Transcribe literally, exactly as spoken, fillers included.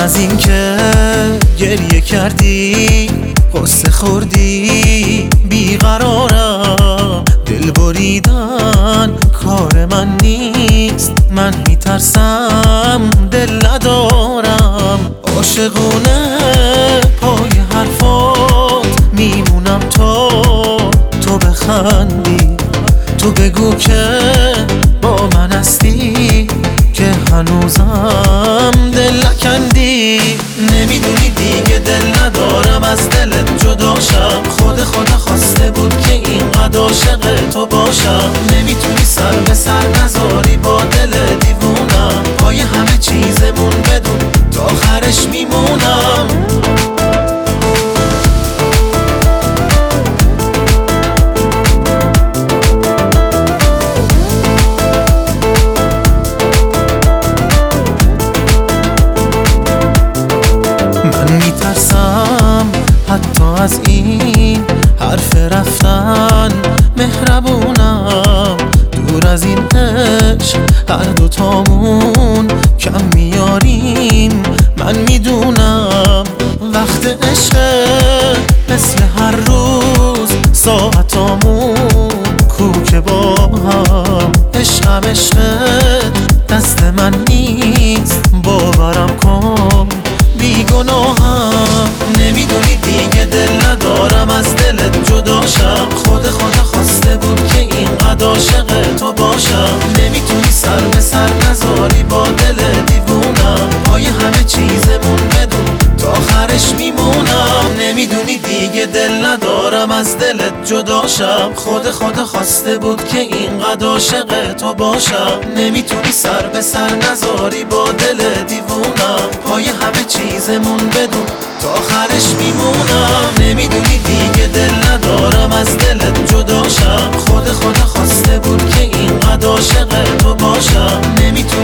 از این که گریه کردی قصه خوردی بیقرارم، دل بریدن کار من نیست، من میترسم دل ندارم. عاشقونه پای حرفات میمونم تا تو بخندی، تو بگو که با من هستی، که هنوزم دل نکندی. نمیدونی دیگه دل ندارم از دلت جداشم، خود خدا خواسته بود که اینقدر عاشق تو باشم. نمیتونی سر به سر نذاری با دل دیوونم، پای همه چیزمون بدون تا آخرش میمونم. حتی از این حرف رفتن مهربونم، دور از این عشق هر دوتامون کم میاریم. من میدونم وقت عشق مثل هر روز ساعتامون کوکه با هم. عشقم عشقت دست من نیست، باورم کن بیگناهم. نمیدونی دیگه دل ندارم از دلت جداشم، خود خدا خواسته بود که اینقدر عاشق تو باشم. نمیتونی سر به سر نذاری با دل دیوونم، پای همه چیزمون بدون تا آخرش میمونم. نمیدونی دیگه دل ندارم از دلت جداشم، خود خدا خواسته بود که اینقدر عاشق تو باشم. نمیتونی سر به سر نذاری با دل دیوونم، پای همه چیزمون بدون تا آخرش میمونم. نمیدونی دیگه دل ندارم از دلت جداشم، خود خدا خواسته بود که اینقدر عاشق تو باشم. نمیتونی